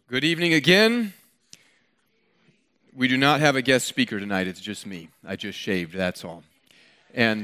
Good evening again. We do not have a guest speaker tonight. It's just me. I just shaved, that's all. And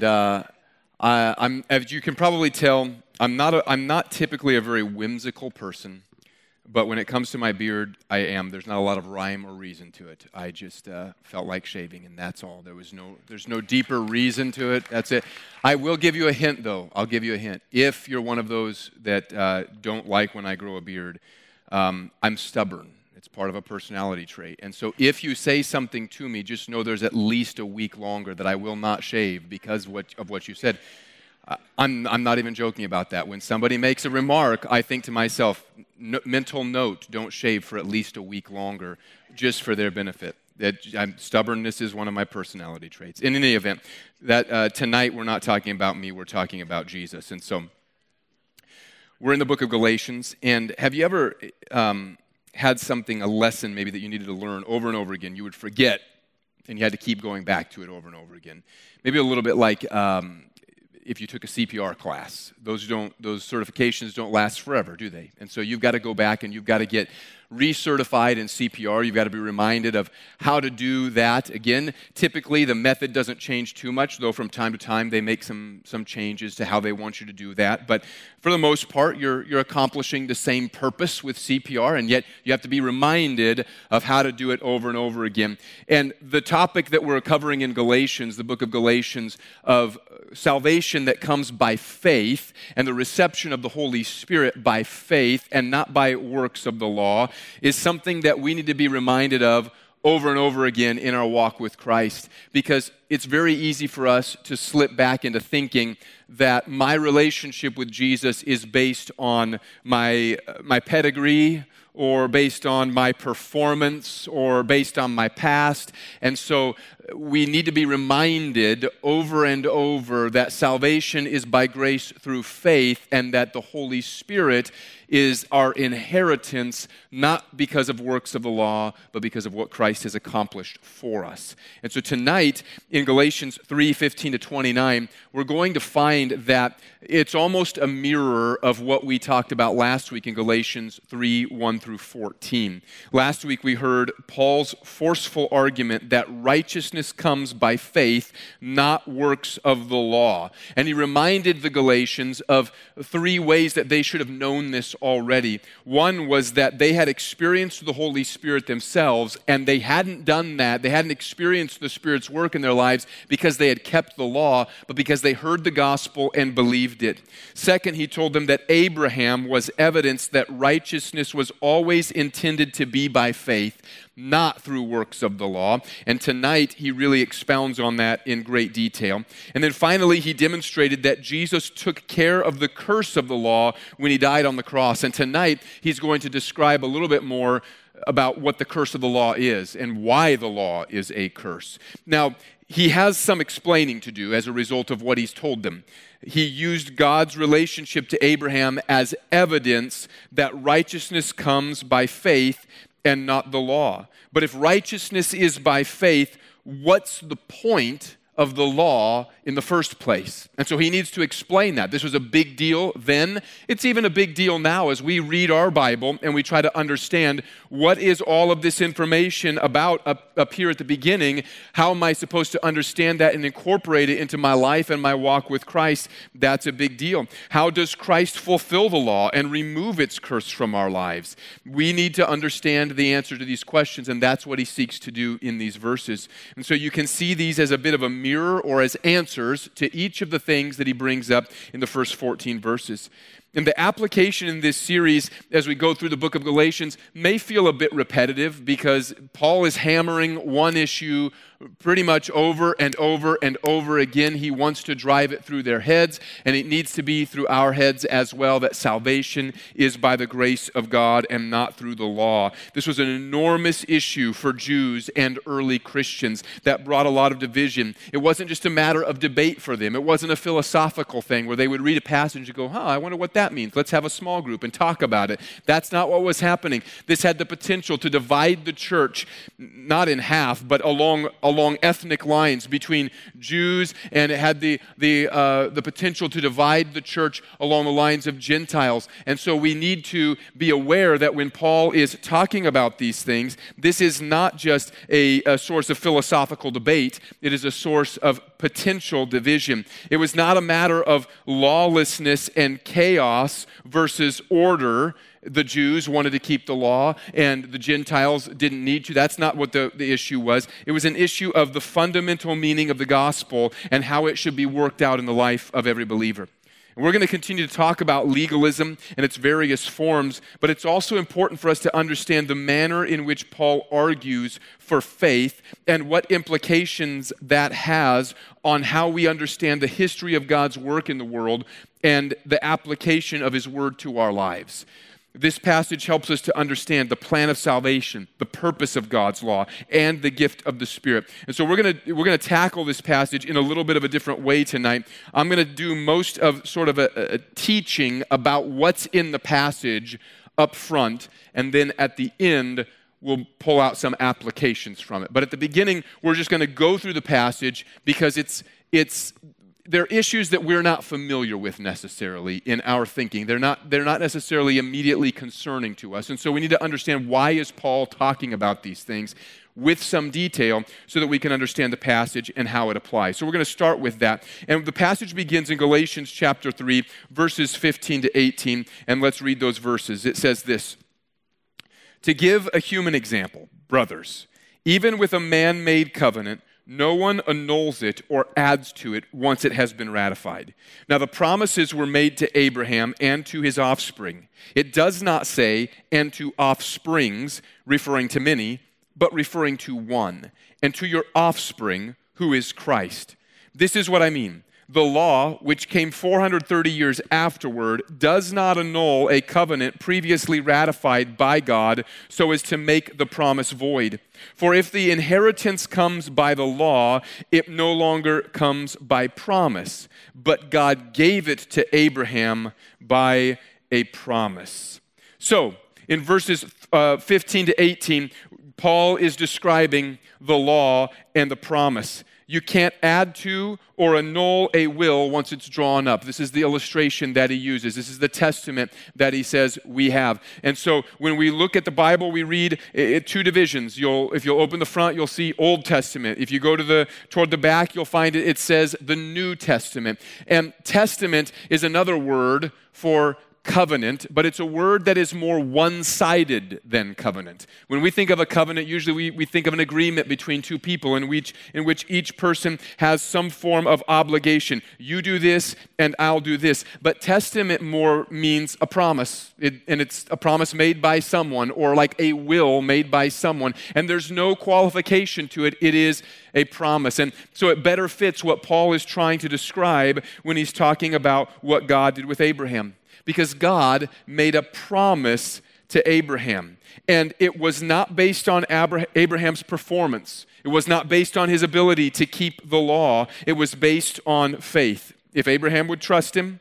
I'm, as you can probably tell, I'm not typically a very whimsical person, but when it comes to my beard, I am. There's not a lot of rhyme or reason to it. I just felt like shaving, and that's all. There's no deeper reason to it. That's it. I will give you a hint, though. I'll give you a hint. If you're one of those that don't like when I grow a beard, I'm stubborn. It's part of a personality trait. And so if you say something to me, just know there's at least a week longer that I will not shave because of what you said. I'm not even joking about that. When somebody makes a remark, I think to myself, mental note, don't shave for at least a week longer, just for their benefit. Stubbornness is one of my personality traits. In any event, that tonight we're not talking about me, we're talking about Jesus. And so we're in the book of Galatians, and have you ever had a lesson maybe that you needed to learn over and over again, you would forget, and you had to keep going back to it over and over again? Maybe a little bit like if you took a CPR class. Those certifications don't last forever, do they? And so you've got to go back and you've got to get recertified in CPR. You've got to be reminded of how to do that. Again, typically the method doesn't change too much, though from time to time they make some changes to how they want you to do that. But for the most part, you're accomplishing the same purpose with CPR, and yet you have to be reminded of how to do it over and over again. And the topic that we're covering in Galatians, the book of Galatians, of salvation that comes by faith and the reception of the Holy Spirit by faith and not by works of the law, is something that we need to be reminded of over and over again in our walk with Christ, because it's very easy for us to slip back into thinking that my relationship with Jesus is based on my pedigree, or based on my performance, or based on my past. And so we need to be reminded over and over that salvation is by grace through faith, and that the Holy Spirit is our inheritance, not because of works of the law, but because of what Christ has accomplished for us. And so tonight, in Galatians 3:15-29, we're going to find that it's almost a mirror of what we talked about last week in Galatians 3:1-14. Last week we heard Paul's forceful argument that righteousness comes by faith, not works of the law. And he reminded the Galatians of three ways that they should have known this already. One was that they had experienced the Holy Spirit themselves, and they hadn't done that. They hadn't experienced the Spirit's work in their lives because they had kept the law, but because they heard the gospel and believed it. Second, he told them that Abraham was evidence that righteousness was always intended to be by faith, not through works of the law. And tonight, he really expounds on that in great detail. And then finally, he demonstrated that Jesus took care of the curse of the law when he died on the cross. And tonight, he's going to describe a little bit more about what the curse of the law is and why the law is a curse. Now, he has some explaining to do as a result of what he's told them. He used God's relationship to Abraham as evidence that righteousness comes by faith and not the law. But if righteousness is by faith, what's the point of the law in the first place? And so he needs to explain that. This was a big deal then. It's even a big deal now as we read our Bible and we try to understand what is all of this information about up here at the beginning. How am I supposed to understand that and incorporate it into my life and my walk with Christ? That's a big deal. How does Christ fulfill the law and remove its curse from our lives? We need to understand the answer to these questions, and that's what he seeks to do in these verses. And so you can see these as a bit of a mirror or as answers to each of the things that he brings up in the first 14 verses. And the application in this series, as we go through the book of Galatians, may feel a bit repetitive because Paul is hammering one issue pretty much over and over and over again. He wants to drive it through their heads, and it needs to be through our heads as well, that salvation is by the grace of God and not through the law. This was an enormous issue for Jews and early Christians that brought a lot of division. It wasn't just a matter of debate for them. It wasn't a philosophical thing where they would read a passage and go, I wonder what that that means. Let's have a small group and talk about it. That's not what was happening. This had the potential to divide the church, not in half, but along ethnic lines between Jews, and it had the potential to divide the church along the lines of Gentiles. And so we need to be aware that when Paul is talking about these things, this is not just a source of philosophical debate. It is a source of potential division. It was not a matter of lawlessness and chaos versus order. The Jews wanted to keep the law, and the Gentiles didn't need to. That's not what the issue was. It was an issue of the fundamental meaning of the gospel and how it should be worked out in the life of every believer. And we're going to continue to talk about legalism and its various forms, but it's also important for us to understand the manner in which Paul argues for faith and what implications that has on how we understand the history of God's work in the world and the application of His word to our lives. This passage helps us to understand the plan of salvation, the purpose of God's law, and the gift of the Spirit. And so we're going to tackle this passage in a little bit of a different way tonight. I'm going to do most of sort of a teaching about what's in the passage up front, and then at the end, we'll pull out some applications from it. But at the beginning, we're just going to go through the passage because they're issues that we're not familiar with necessarily in our thinking. They're not necessarily immediately concerning to us. And so we need to understand, why is Paul talking about these things with some detail so that we can understand the passage and how it applies. So we're going to start with that. And the passage begins in Galatians chapter 3, verses 15 to 18. And let's read those verses. It says this: "To give a human example, brothers, even with a man-made covenant, no one annuls it or adds to it once it has been ratified. Now the promises were made to Abraham and to his offspring. It does not say, and to offsprings, referring to many, but referring to one, and to your offspring, who is Christ. This is what I mean. The law, which came 430 years afterward, does not annul a covenant previously ratified by God so as to make the promise void. For if the inheritance comes by the law, it no longer comes by promise, but God gave it to Abraham by a promise." So, in verses 15 to 18, Paul is describing the law and the promise. You can't add to or annul a will once it's drawn up. This is the illustration that he uses. This is the testament that he says we have. And so when we look at the Bible, we read two divisions. If you'll open the front, you'll see Old Testament. If you go toward the back, you'll find it says the New Testament. And testament is another word for covenant, but it's a word that is more one-sided than covenant. When we think of a covenant, usually we think of an agreement between two people in which each person has some form of obligation. You do this and I'll do this. But testament more means a promise, and it's a promise made by someone, or like a will made by someone, and there's no qualification to it. It is a promise. And so it better fits what Paul is trying to describe when he's talking about what God did with Abraham. Because God made a promise to Abraham. And it was not based on Abraham's performance. It was not based on his ability to keep the law. It was based on faith. If Abraham would trust him,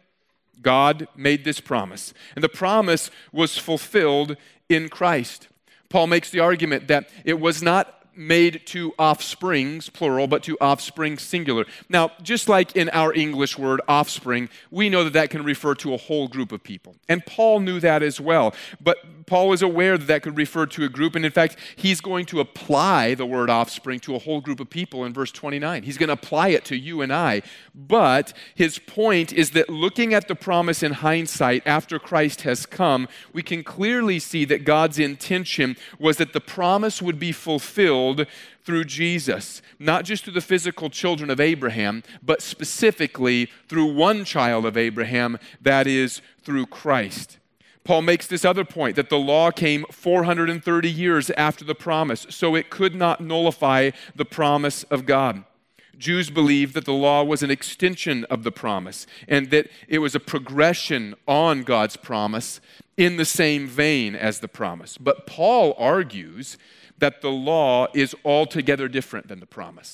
God made this promise. And the promise was fulfilled in Christ. Paul makes the argument that it was not made to offsprings, plural, but to offspring, singular. Now, just like in our English word, offspring, we know that can refer to a whole group of people. And Paul knew that as well. But Paul was aware that could refer to a group, and in fact, he's going to apply the word offspring to a whole group of people in verse 29. He's going to apply it to you and I. But his point is that looking at the promise in hindsight after Christ has come, we can clearly see that God's intention was that the promise would be fulfilled through Jesus, not just through the physical children of Abraham, but specifically through one child of Abraham, that is, through Christ. Paul makes this other point, that the law came 430 years after the promise, so it could not nullify the promise of God. Jews believed that the law was an extension of the promise, and that it was a progression on God's promise in the same vein as the promise. But Paul argues that the law is altogether different than the promise.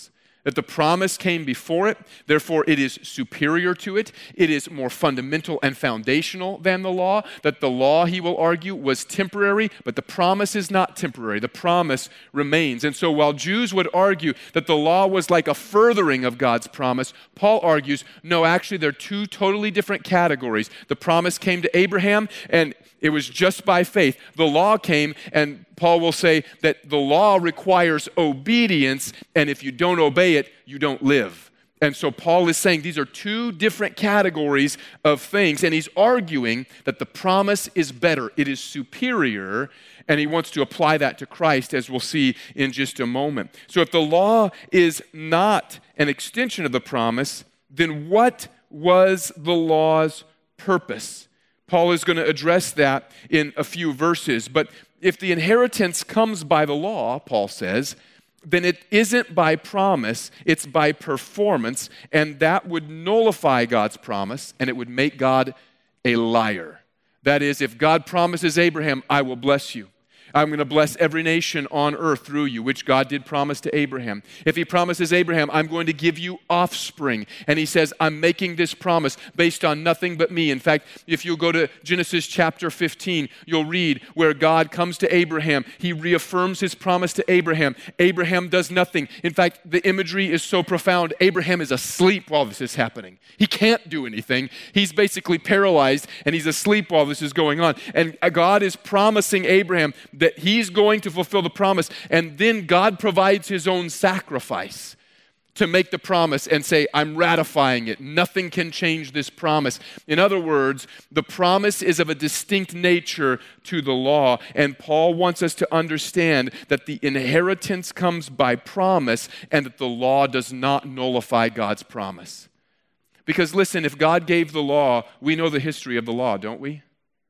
that the promise came before it, therefore it is superior to it. It is more fundamental and foundational than the law, that the law, he will argue, was temporary, but the promise is not temporary. The promise remains. And so while Jews would argue that the law was like a furthering of God's promise, Paul argues, no, actually they're two totally different categories. The promise came to Abraham, and it was just by faith. The law came, and Paul will say that the law requires obedience, and if you don't obey it, you don't live. And so Paul is saying these are two different categories of things, and he's arguing that the promise is better. It is superior, and he wants to apply that to Christ, as we'll see in just a moment. So if the law is not an extension of the promise, then what was the law's purpose? Paul is going to address that in a few verses. But if the inheritance comes by the law, Paul says, then it isn't by promise, it's by performance, and that would nullify God's promise, and it would make God a liar. That is, if God promises Abraham, I will bless you. I'm going to bless every nation on earth through you, which God did promise to Abraham. If he promises Abraham, I'm going to give you offspring. And he says, I'm making this promise based on nothing but me. In fact, if you go to Genesis chapter 15, you'll read where God comes to Abraham. He reaffirms his promise to Abraham. Abraham does nothing. In fact, the imagery is so profound. Abraham is asleep while this is happening. He can't do anything. He's basically paralyzed, and he's asleep while this is going on. And God is promising Abraham that he's going to fulfill the promise, and then God provides his own sacrifice to make the promise and say, I'm ratifying it. Nothing can change this promise. In other words, the promise is of a distinct nature to the law, and Paul wants us to understand that the inheritance comes by promise and that the law does not nullify God's promise. Because listen, if God gave the law, we know the history of the law, don't we?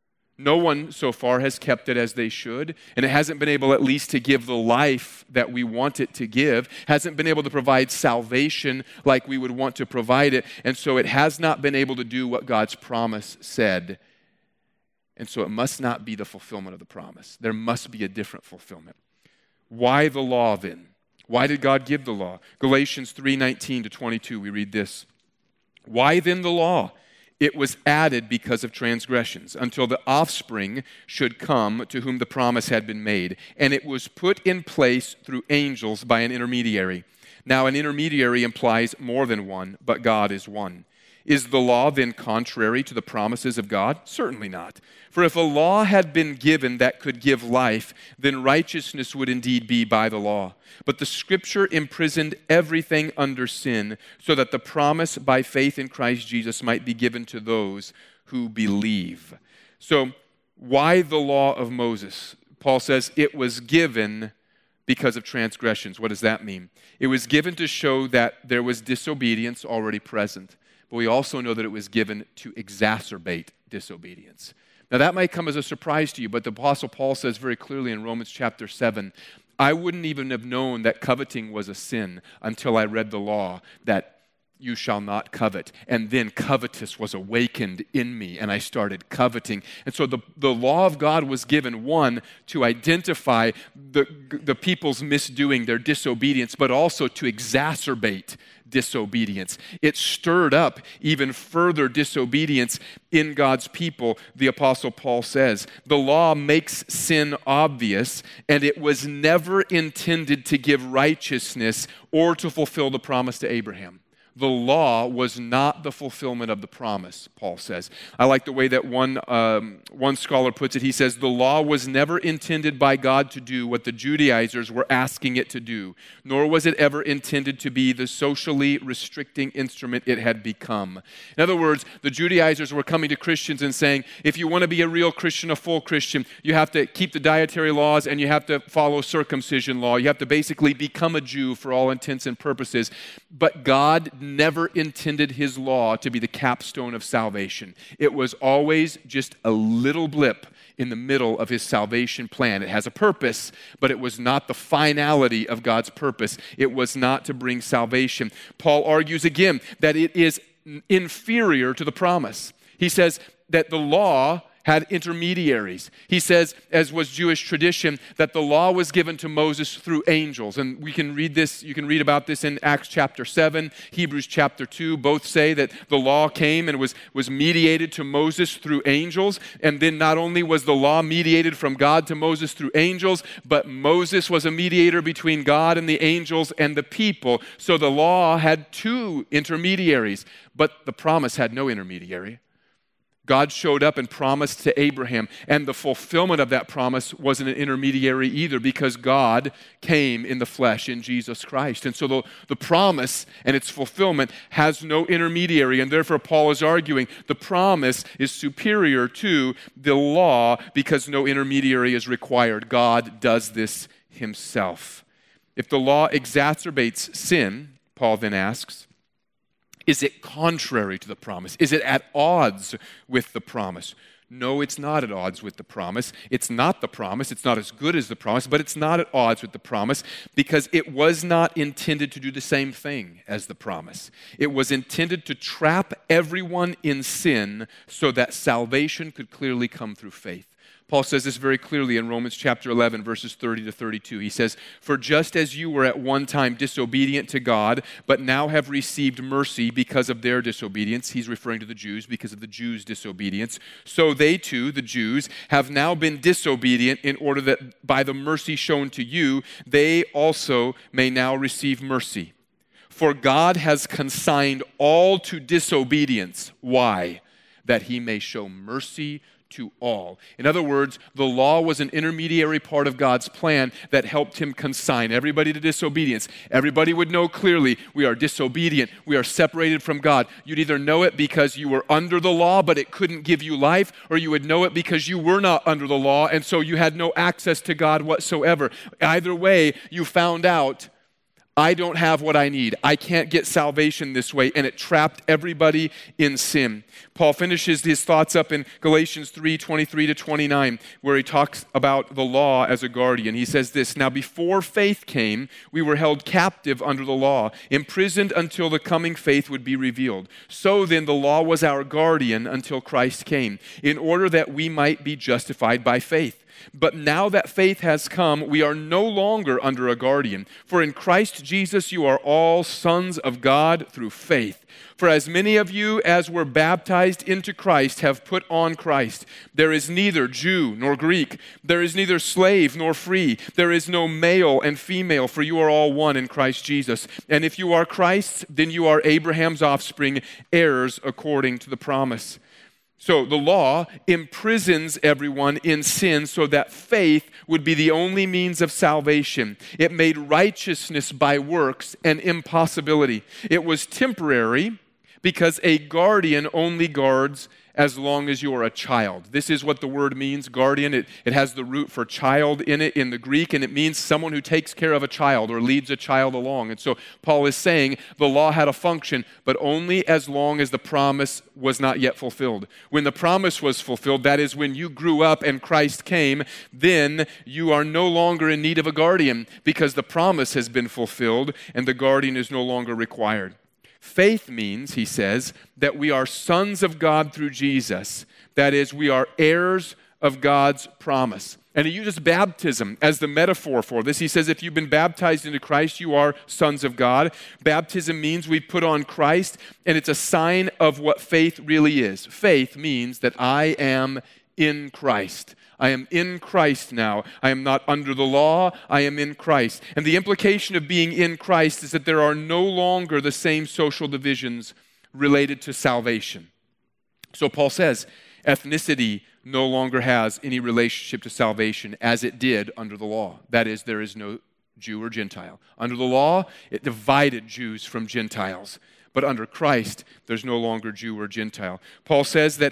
No one so far has kept it as they should, and it hasn't been able at least to give the life that we want it to give, hasn't been able to provide salvation like we would want to provide it, and so it has not been able to do what God's promise said. And so it must not be the fulfillment of the promise. There must be a different fulfillment. Why the law then? Why did God give the law? Galatians 3:19-22, we read this. Why then the law? It was added because of transgressions, until the offspring should come to whom the promise had been made. And it was put in place through angels by an intermediary. Now an intermediary implies more than one, but God is one. Is the law then contrary to the promises of God? Certainly not. For if a law had been given that could give life, then righteousness would indeed be by the law. But the Scripture imprisoned everything under sin, so that the promise by faith in Christ Jesus might be given to those who believe. So, why the law of Moses? Paul says it was given because of transgressions. What does that mean? It was given to show that there was disobedience already present. But we also know that it was given to exacerbate disobedience. Now that might come as a surprise to you, but the Apostle Paul says very clearly in Romans chapter 7, I wouldn't even have known that coveting was a sin until I read the law that you shall not covet. And then covetous was awakened in me, and I started coveting. And so the law of God was given, one, to identify the people's misdoing, their disobedience, but also to exacerbate disobedience. It stirred up even further disobedience in God's people, the Apostle Paul says. The law makes sin obvious, and it was never intended to give righteousness or to fulfill the promise to Abraham. The law was not the fulfillment of the promise, Paul says. I like the way that one scholar puts it. He says, the law was never intended by God to do what the Judaizers were asking it to do, nor was it ever intended to be the socially restricting instrument it had become. In other words, the Judaizers were coming to Christians and saying, if you want to be a real Christian, a full Christian, you have to keep the dietary laws and you have to follow circumcision law. You have to basically become a Jew for all intents and purposes. But God never intended his law to be the capstone of salvation. It was always just a little blip in the middle of his salvation plan. It has a purpose, but it was not the finality of God's purpose. It was not to bring salvation. Paul argues again that it is inferior to the promise. He says that the law had intermediaries. He says, as was Jewish tradition, that the law was given to Moses through angels. And we can read this, you can read about this in Acts chapter 7, Hebrews chapter 2. Both say that the law came and was mediated to Moses through angels. And then not only was the law mediated from God to Moses through angels, but Moses was a mediator between God and the angels and the people. So the law had two intermediaries, but the promise had no intermediary. God showed up and promised to Abraham, and the fulfillment of that promise wasn't an intermediary either, because God came in the flesh in Jesus Christ. And so the promise and its fulfillment has no intermediary, and therefore Paul is arguing the promise is superior to the law because no intermediary is required. God does this himself. If the law exacerbates sin, Paul then asks, is it contrary to the promise? Is it at odds with the promise? No, it's not at odds with the promise. It's not the promise. It's not as good as the promise, but it's not at odds with the promise because it was not intended to do the same thing as the promise. It was intended to trap everyone in sin so that salvation could clearly come through faith. Paul says this very clearly in Romans chapter 11, verses 30 to 32. He says, "For just as you were at one time disobedient to God, but now have received mercy because of their disobedience," he's referring to the Jews because of the Jews' disobedience, "so they too, the Jews, have now been disobedient in order that by the mercy shown to you, they also may now receive mercy. For God has consigned all to disobedience." Why? "That he may show mercy to all." In other words, the law was an intermediary part of God's plan that helped him consign everybody to disobedience. Everybody would know clearly, we are disobedient, we are separated from God. You'd either know it because you were under the law, but it couldn't give you life, or you would know it because you were not under the law, and so you had no access to God whatsoever. Either way, you found out, I don't have what I need. I can't get salvation this way. And it trapped everybody in sin. Paul finishes his thoughts up in Galatians 3:23 to 29, where he talks about the law as a guardian. He says this, "Now before faith came, we were held captive under the law, imprisoned until the coming faith would be revealed. So then the law was our guardian until Christ came, in order that we might be justified by faith. But now that faith has come, we are no longer under a guardian. For in Christ Jesus you are all sons of God through faith. For as many of you as were baptized into Christ have put on Christ. There is neither Jew nor Greek. There is neither slave nor free. There is no male and female, for you are all one in Christ Jesus. And if you are Christ's, then you are Abraham's offspring, heirs according to the promise." So the law imprisons everyone in sin so that faith would be the only means of salvation. It made righteousness by works an impossibility. It was temporary because a guardian only guards as long as you are a child. This is what the word means, guardian. It has the root for child in it in the Greek, and it means someone who takes care of a child or leads a child along. And so Paul is saying the law had a function, but only as long as the promise was not yet fulfilled. When the promise was fulfilled, that is when you grew up and Christ came, then you are no longer in need of a guardian because the promise has been fulfilled and the guardian is no longer required. Faith means, he says, that we are sons of God through Jesus. That is, we are heirs of God's promise. And he uses baptism as the metaphor for this. He says, if you've been baptized into Christ, you are sons of God. Baptism means we put on Christ, and it's a sign of what faith really is. Faith means that I am in Christ. I am in Christ now. I am not under the law. I am in Christ. And the implication of being in Christ is that there are no longer the same social divisions related to salvation. So Paul says, ethnicity no longer has any relationship to salvation as it did under the law. That is, there is no Jew or Gentile. Under the law, it divided Jews from Gentiles. But under Christ, there's no longer Jew or Gentile. Paul says that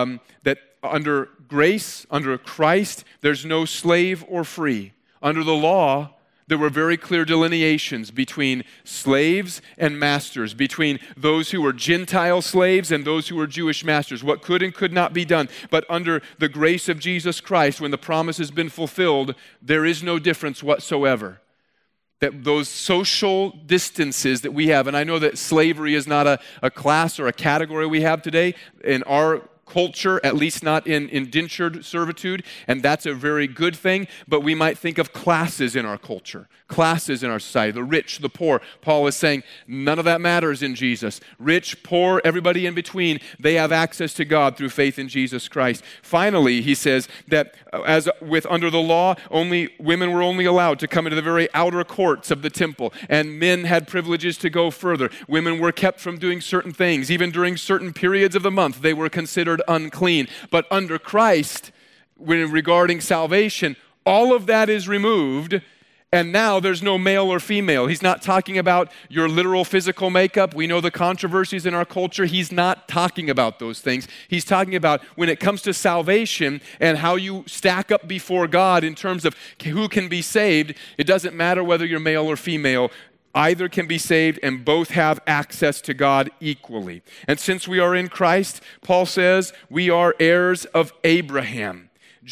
under grace, under Christ, there's no slave or free. Under the law, there were very clear delineations between slaves and masters, between those who were Gentile slaves and those who were Jewish masters, what could and could not be done. But under the grace of Jesus Christ, when the promise has been fulfilled, there is no difference whatsoever. That those social distances that we have, and I know that slavery is not a class or a category we have today. In our culture, at least not in indentured servitude, and that's a very good thing, but we might think of classes in our culture, classes in our society, the rich, the poor. Paul is saying none of that matters in Jesus. Rich, poor, everybody in between, they have access to God through faith in Jesus Christ. Finally, he says that as with under the law, women were only allowed to come into the very outer courts of the temple, and men had privileges to go further. Women were kept from doing certain things. Even during certain periods of the month, they were considered unclean. But under Christ, when regarding salvation, all of that is removed, and now there's no male or female. He's not talking about your literal physical makeup. We know the controversies in our culture. He's not talking about those things. He's talking about when it comes to salvation and how you stack up before God in terms of who can be saved. It doesn't matter whether you're male or female. Either can be saved, and both have access to God equally. And since we are in Christ, Paul says we are heirs of Abraham.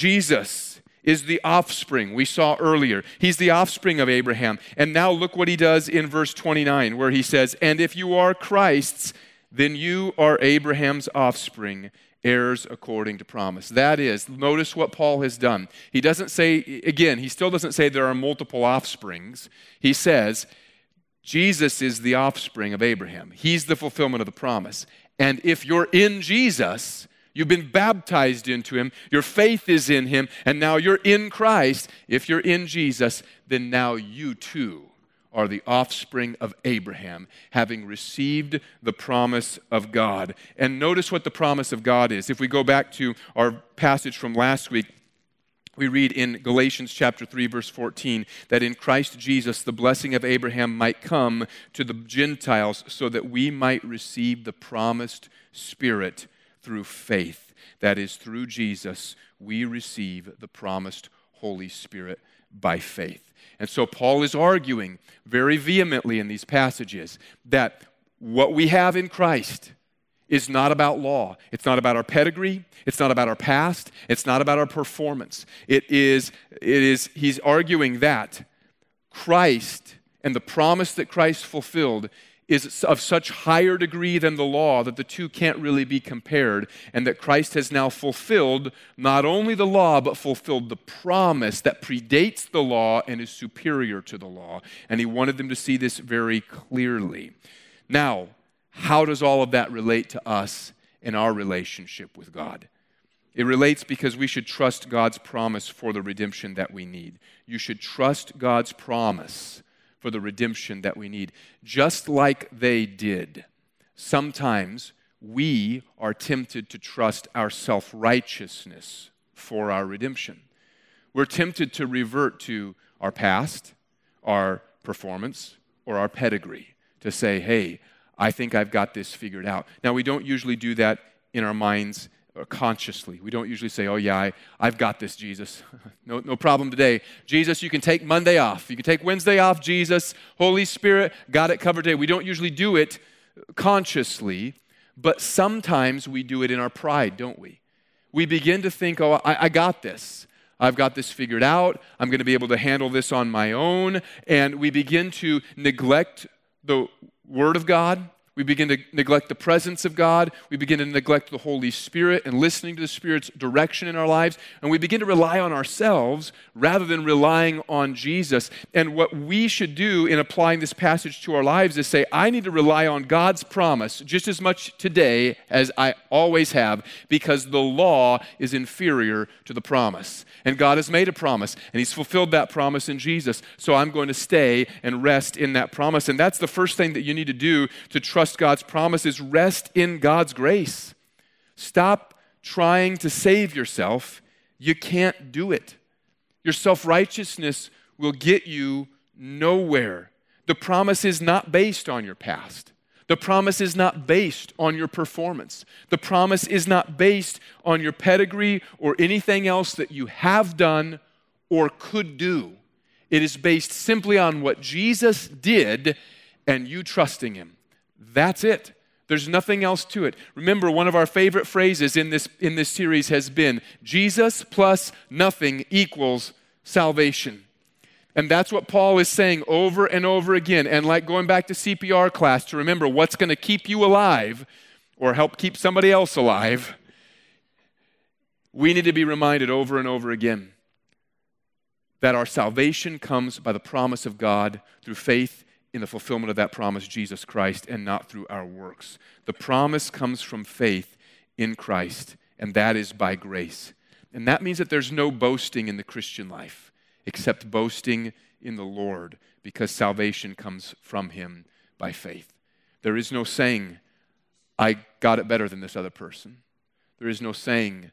Jesus is the offspring we saw earlier. He's the offspring of Abraham. And now look what he does in verse 29, where he says, and if you are Christ's, then you are Abraham's offspring, heirs according to promise. That is, notice what Paul has done. He doesn't say, again, he still doesn't say there are multiple offsprings. He says, Jesus is the offspring of Abraham. He's the fulfillment of the promise. And if you're in Jesus, you've been baptized into him, your faith is in him, and now you're in Christ. If you're in Jesus, then now you too are the offspring of Abraham, having received the promise of God. And notice what the promise of God is. If we go back to our passage from last week, we read in Galatians chapter 3, verse 14, that in Christ Jesus the blessing of Abraham might come to the Gentiles so that we might receive the promised Spirit through faith. That is, through Jesus, we receive the promised Holy Spirit by faith. And so Paul is arguing very vehemently in these passages that what we have in Christ is not about law. It's not about our pedigree. It's not about our past. It's not about our performance. He's arguing that Christ and the promise that Christ fulfilled is of such higher degree than the law that the two can't really be compared, and that Christ has now fulfilled not only the law, but fulfilled the promise that predates the law and is superior to the law. And he wanted them to see this very clearly. Now, how does all of that relate to us in our relationship with God? It relates because we should trust God's promise for the redemption that we need. You should trust God's promise for the redemption that we need. Just like they did, sometimes we are tempted to trust our self-righteousness for our redemption. We're tempted to revert to our past, our performance, or our pedigree to say, hey, I think I've got this figured out. Now, we don't usually do that in our minds consciously. We don't usually say, oh yeah, I've got this, Jesus. No problem today. Jesus, you can take Monday off. You can take Wednesday off, Jesus. Holy Spirit, got it covered today. We don't usually do it consciously, but sometimes we do it in our pride, don't we? We begin to think, oh, I got this. I've got this figured out. I'm going to be able to handle this on my own. And we begin to neglect the Word of God. We begin to neglect the presence of God. We begin to neglect the Holy Spirit and listening to the Spirit's direction in our lives. And we begin to rely on ourselves rather than relying on Jesus. And what we should do in applying this passage to our lives is say, I need to rely on God's promise just as much today as I always have, because the law is inferior to the promise. And God has made a promise, and He's fulfilled that promise in Jesus. So I'm going to stay and rest in that promise. And that's the first thing that you need to do to trust God's promise, is rest in God's grace. Stop trying to save yourself. You can't do it. Your self-righteousness will get you nowhere. The promise is not based on your past. The promise is not based on your performance. The promise is not based on your pedigree or anything else that you have done or could do. It is based simply on what Jesus did and you trusting Him. That's it. There's nothing else to it. Remember, one of our favorite phrases in this series has been, Jesus plus nothing equals salvation. And that's what Paul is saying over and over again. And like going back to CPR class to remember what's going to keep you alive or help keep somebody else alive We need to be reminded over and over again that our salvation comes by the promise of God through faith in the fulfillment of that promise, Jesus Christ, and not through our works. The promise comes from faith in Christ, and that is by grace. And that means that there's no boasting in the Christian life except boasting in the Lord, because salvation comes from him by faith. There is no saying, I got it better than this other person. There is no saying,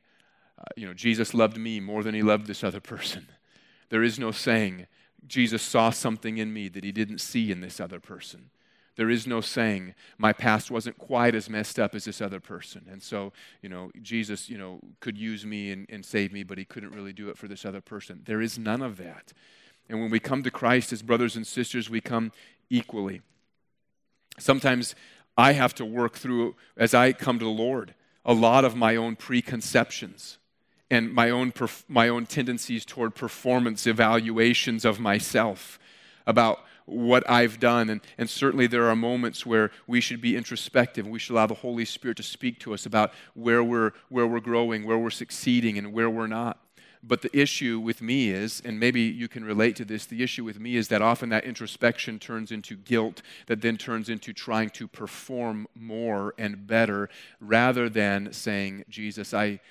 Jesus loved me more than he loved this other person. There is no saying, Jesus saw something in me that he didn't see in this other person. There is no saying, my past wasn't quite as messed up as this other person. And so, Jesus, could use me and save me, but he couldn't really do it for this other person. There is none of that. And when we come to Christ as brothers and sisters, we come equally. Sometimes I have to work through, as I come to the Lord, a lot of my own preconceptions and my own tendencies toward performance evaluations of myself about what I've done. And certainly there are moments where we should be introspective. We should allow the Holy Spirit to speak to us about where we're growing, where we're succeeding, and where we're not. But the issue with me is, and maybe you can relate to this, the issue with me is that often that introspection turns into guilt that then turns into trying to perform more and better rather than saying, Jesus, I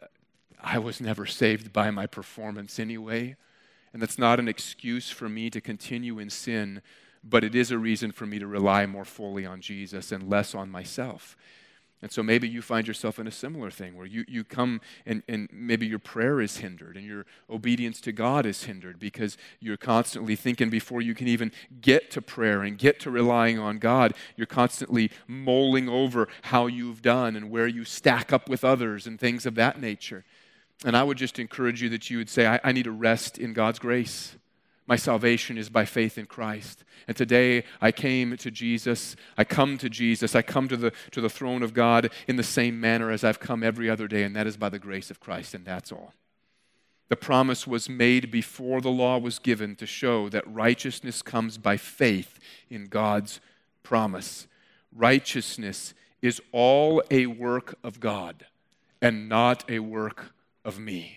was never saved by my performance anyway. And that's not an excuse for me to continue in sin, but it is a reason for me to rely more fully on Jesus and less on myself. And so maybe you find yourself in a similar thing where you come and maybe your prayer is hindered and your obedience to God is hindered because you're constantly thinking before you can even get to prayer and get to relying on God, you're constantly mulling over how you've done and where you stack up with others and things of that nature. And I would just encourage you that you would say, I need to rest in God's grace. My salvation is by faith in Christ. And today I came to Jesus. I come to Jesus. I come to the throne of God in the same manner as I've come every other day, and that is by the grace of Christ, and that's all. The promise was made before the law was given to show that righteousness comes by faith in God's promise. Righteousness is all a work of God and not a work of me.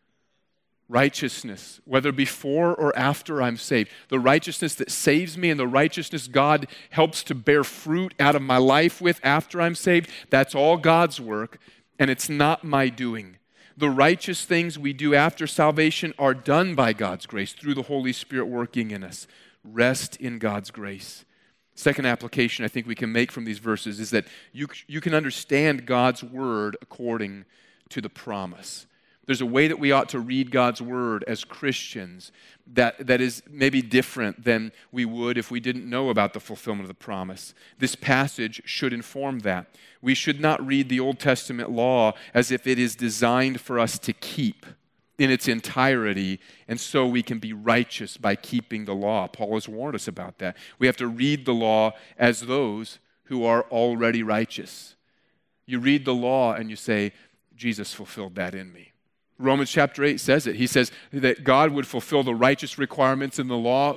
Righteousness, whether before or after I'm saved, the righteousness that saves me and the righteousness God helps to bear fruit out of my life with after I'm saved, that's all God's work, and it's not my doing. The righteous things we do after salvation are done by God's grace through the Holy Spirit working in us. Rest in God's grace. Second application I think we can make from these verses is that you can understand God's word according to the promise. There's a way that we ought to read God's word as Christians that is maybe different than we would if we didn't know about the fulfillment of the promise. This passage should inform that. We should not read the Old Testament law as if it is designed for us to keep in its entirety, and so we can be righteous by keeping the law. Paul has warned us about that. We have to read the law as those who are already righteous. You read the law and you say, Jesus fulfilled that in me. Romans chapter 8 says it. He says that God would fulfill the righteous requirements in the law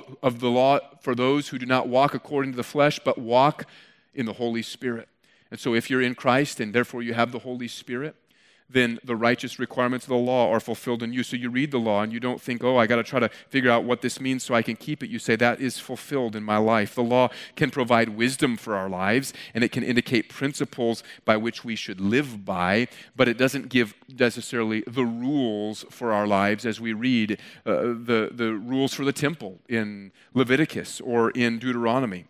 for those who do not walk according to the flesh, but walk in the Holy Spirit. And so if you're in Christ and therefore you have the Holy Spirit, then the righteous requirements of the law are fulfilled in you. So you read the law and you don't think, I got to try to figure out what this means so I can keep it. You say, that is fulfilled in my life. The law can provide wisdom for our lives, and it can indicate principles by which we should live by, but it doesn't give necessarily the rules for our lives as we read the rules for the temple in Leviticus or in Deuteronomy.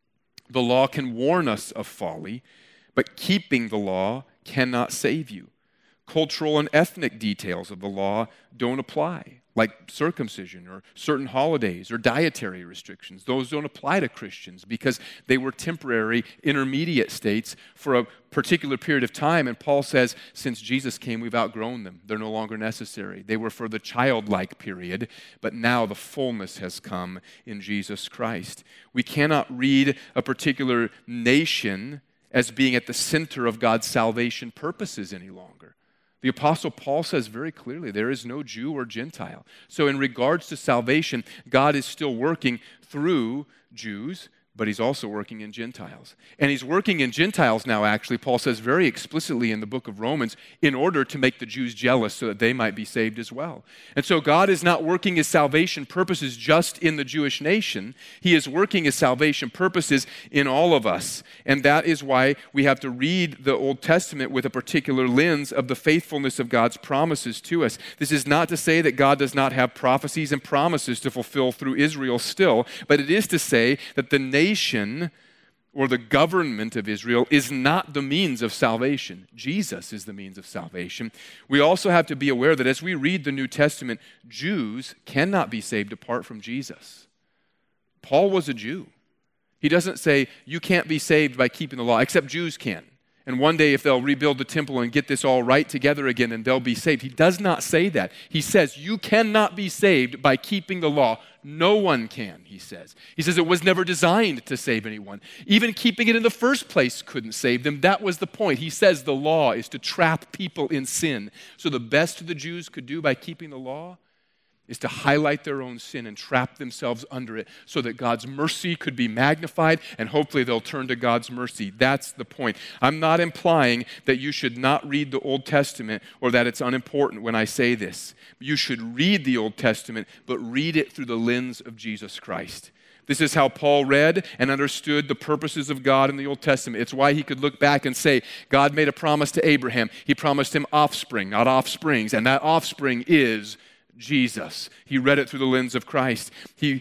The law can warn us of folly, but keeping the law cannot save you. Cultural and ethnic details of the law don't apply, like circumcision or certain holidays or dietary restrictions. Those don't apply to Christians because they were temporary, intermediate states for a particular period of time. And Paul says, since Jesus came, we've outgrown them. They're no longer necessary. They were for the childlike period, but now the fullness has come in Jesus Christ. We cannot read a particular nation as being at the center of God's salvation purposes any longer. The Apostle Paul says very clearly, there is no Jew or Gentile. So in regards to salvation, God is still working through Jews, but he's also working in Gentiles. And he's working in Gentiles now, actually, Paul says very explicitly in the book of Romans, in order to make the Jews jealous so that they might be saved as well. And so God is not working his salvation purposes just in the Jewish nation. He is working his salvation purposes in all of us. And that is why we have to read the Old Testament with a particular lens of the faithfulness of God's promises to us. This is not to say that God does not have prophecies and promises to fulfill through Israel still, but it is to say that the nation or the government of Israel is not the means of salvation. Jesus is the means of salvation. We also have to be aware that as we read the New Testament, Jews cannot be saved apart from Jesus. Paul was a Jew. He doesn't say you can't be saved by keeping the law, except Jews can. And one day if they'll rebuild the temple and get this all right together again, and they'll be saved. He does not say that. He says you cannot be saved by keeping the law. No one can, he says. He says it was never designed to save anyone. Even keeping it in the first place couldn't save them. That was the point. He says the law is to trap people in sin. So the best the Jews could do by keeping the law is to highlight their own sin and trap themselves under it so that God's mercy could be magnified, and hopefully they'll turn to God's mercy. That's the point. I'm not implying that you should not read the Old Testament or that it's unimportant when I say this. You should read the Old Testament, but read it through the lens of Jesus Christ. This is how Paul read and understood the purposes of God in the Old Testament. It's why he could look back and say, God made a promise to Abraham. He promised him offspring, not offsprings, and that offspring is Jesus. He read it through the lens of Christ.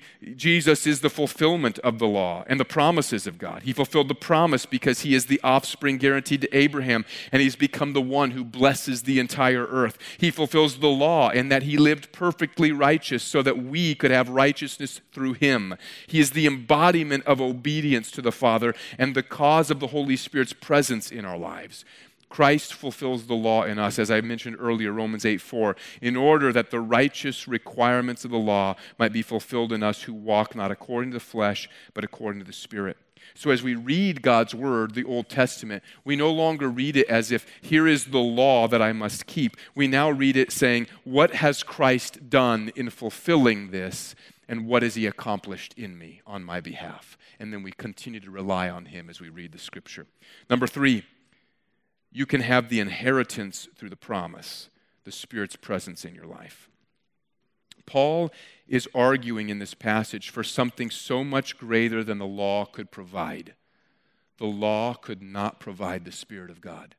Jesus is the fulfillment of the law and the promises of God. He fulfilled the promise because he is the offspring guaranteed to Abraham, and he's become the one who blesses the entire earth. He fulfills the law in that he lived perfectly righteous so that we could have righteousness through him. He is the embodiment of obedience to the Father and the cause of the Holy Spirit's presence in our lives. Christ fulfills the law in us, as I mentioned earlier, Romans 8:4, in order that the righteous requirements of the law might be fulfilled in us who walk not according to the flesh, but according to the Spirit. So as we read God's Word, the Old Testament, we no longer read it as if here is the law that I must keep. We now read it saying, what has Christ done in fulfilling this, and what has he accomplished in me on my behalf? And then we continue to rely on him as we read the Scripture. Number 3, you can have the inheritance through the promise, the Spirit's presence in your life. Paul is arguing in this passage for something so much greater than the law could provide. The law could not provide the Spirit of God.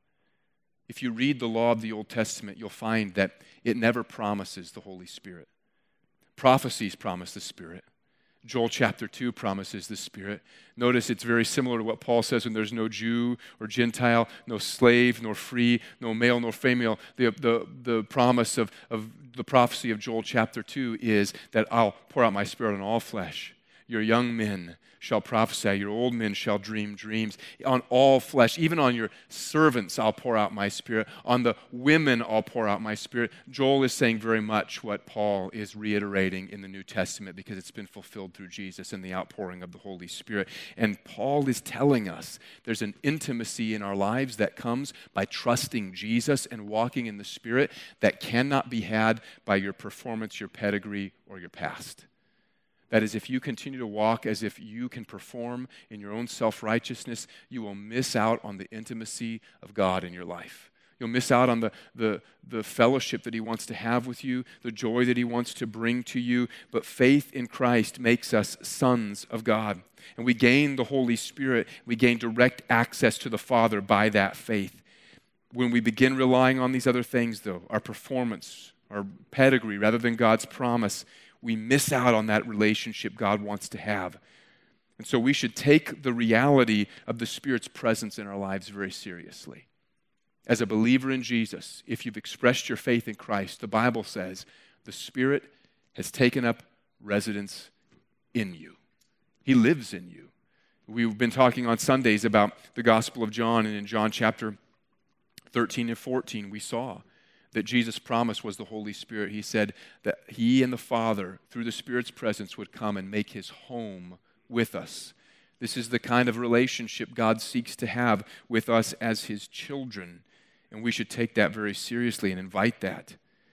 If you read the law of the Old Testament, you'll find that it never promises the Holy Spirit. Prophecies promise the Spirit. Joel chapter 2 promises the Spirit. Notice it's very similar to what Paul says when there's no Jew or Gentile, no slave nor free, no male nor female. The promise of the prophecy of Joel chapter 2 is that I'll pour out my Spirit on all flesh. Your young men shall prophesy, your old men shall dream dreams. On all flesh, even on your servants, I'll pour out my Spirit. On the women, I'll pour out my Spirit. Joel is saying very much what Paul is reiterating in the New Testament because it's been fulfilled through Jesus and the outpouring of the Holy Spirit. And Paul is telling us there's an intimacy in our lives that comes by trusting Jesus and walking in the Spirit that cannot be had by your performance, your pedigree, or your past. That is, if you continue to walk as if you can perform in your own self-righteousness, you will miss out on the intimacy of God in your life. You'll miss out on the fellowship that he wants to have with you, the joy that he wants to bring to you. But faith in Christ makes us sons of God. And we gain the Holy Spirit. We gain direct access to the Father by that faith. When we begin relying on these other things, though, our performance, our pedigree, rather than God's promise, we miss out on that relationship God wants to have. And so we should take the reality of the Spirit's presence in our lives very seriously. As a believer in Jesus, if you've expressed your faith in Christ, the Bible says the Spirit has taken up residence in you. He lives in you. We've been talking on Sundays about the Gospel of John, and in John chapter 13 and 14, we saw that Jesus' promise was the Holy Spirit. He said that he and the Father, through the Spirit's presence, would come and make his home with us. This is the kind of relationship God seeks to have with us as his children, and we should take that very seriously and invite that.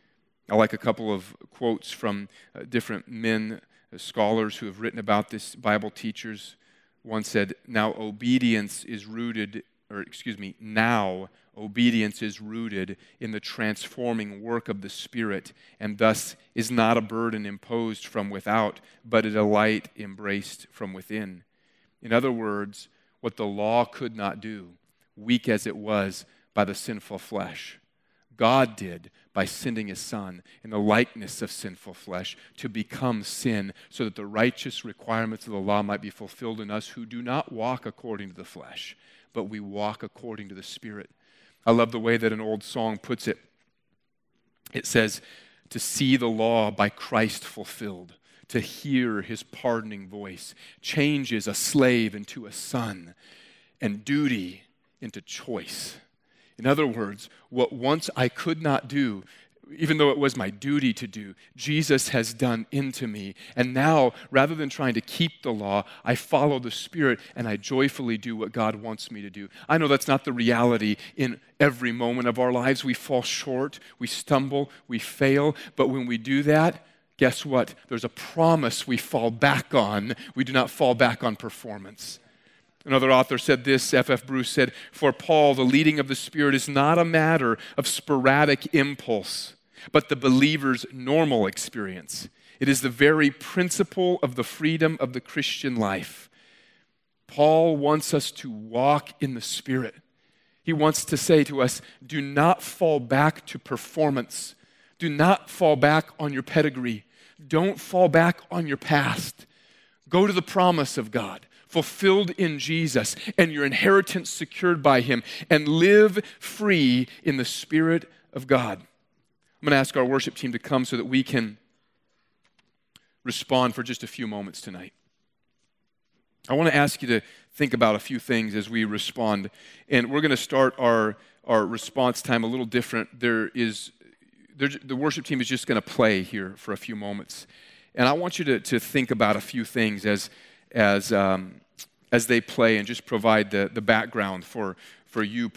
I like a couple of quotes from different men, scholars who have written about this, Bible teachers. once said, now obedience is rooted in the transforming work of the Spirit, and thus is not a burden imposed from without, but a delight embraced from within. In other words, what the law could not do, weak as it was by the sinful flesh, God did by sending His Son in the likeness of sinful flesh to become sin, so that the righteous requirements of the law might be fulfilled in us who do not walk according to the flesh, but we walk according to the Spirit. I love the way that an old song puts it. It says, to see the law by Christ fulfilled, to hear His pardoning voice, changes a slave into a son, and duty into choice. In other words, what once I could not do, even though it was my duty to do, Jesus has done into me. And now, rather than trying to keep the law, I follow the Spirit and I joyfully do what God wants me to do. I know that's not the reality in every moment of our lives. We fall short, we stumble, we fail. But when we do that, guess what? There's a promise we fall back on. We do not fall back on performance. Another author said this, F.F. Bruce said, for Paul, the leading of the Spirit is not a matter of sporadic impulse, but the believer's normal experience. It is the very principle of the freedom of the Christian life. Paul wants us to walk in the Spirit. He wants to say to us, do not fall back to performance. Do not fall back on your pedigree. Don't fall back on your past. Go to the promise of God, fulfilled in Jesus, and your inheritance secured by Him, and live free in the Spirit of God. I'm going to ask our worship team to come so that we can respond for just a few moments tonight. I want to ask you to think about a few things as we respond, and we're going to start our response time a little different. The worship team is just going to play here for a few moments, and I want you to think about a few things as they play and just provide the background for you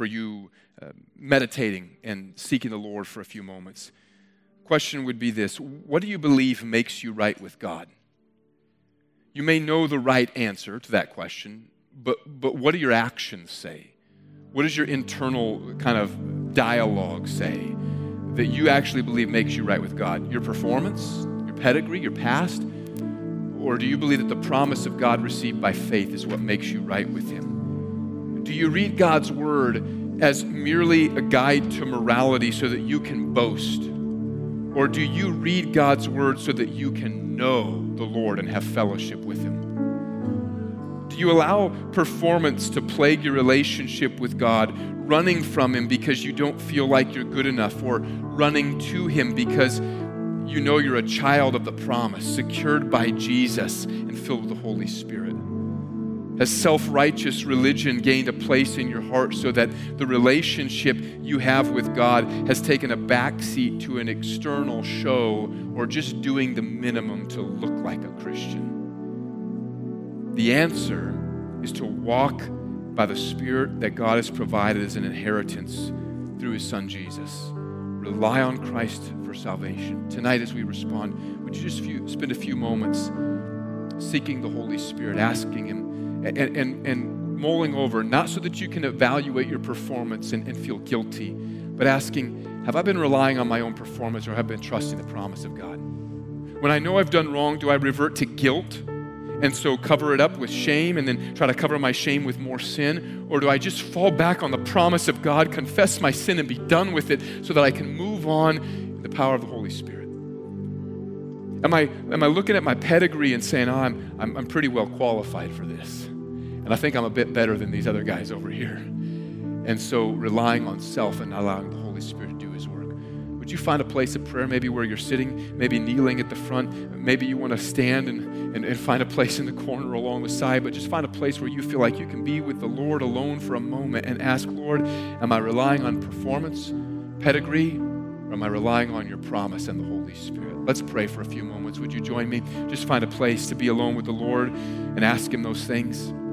meditating and seeking the Lord for a few moments. Question would be this: what do you believe makes you right with God? You may know the right answer to that question, but what do your actions say? What does your internal kind of dialogue say that you actually believe makes you right with God? Your performance, your pedigree, your past? Or do you believe that the promise of God received by faith is what makes you right with Him? Do you read God's Word as merely a guide to morality so that you can boast? Or do you read God's Word so that you can know the Lord and have fellowship with Him? Do you allow performance to plague your relationship with God, running from Him because you don't feel like you're good enough, or running to Him because you know you're a child of the promise, secured by Jesus and filled with the Holy Spirit? Has self-righteous religion gained a place in your heart so that the relationship you have with God has taken a backseat to an external show or just doing the minimum to look like a Christian? The answer is to walk by the Spirit that God has provided as an inheritance through His Son Jesus. Rely on Christ for salvation. Tonight as we respond, would you just spend a few moments seeking the Holy Spirit, asking Him, and mulling over, not so that you can evaluate your performance and feel guilty, but asking, have I been relying on my own performance, or have I been trusting the promise of God? When I know I've done wrong, do I revert to guilt and so cover it up with shame and then try to cover my shame with more sin? Or do I just fall back on the promise of God, confess my sin and be done with it so that I can move on in the power of the Holy Spirit? Am I looking at my pedigree and saying, oh, I'm pretty well qualified for this, and I think I'm a bit better than these other guys over here, and so relying on self and not allowing the Holy Spirit to do His work? Would you find a place of prayer, maybe where you're sitting, maybe kneeling at the front, maybe you want to stand and find a place in the corner along the side, but just find a place where you feel like you can be with the Lord alone for a moment and ask, Lord, am I relying on performance, pedigree, or am I relying on your promise and the Holy Spirit? Let's pray for a few moments. Would you join me? Just find a place to be alone with the Lord and ask Him those things.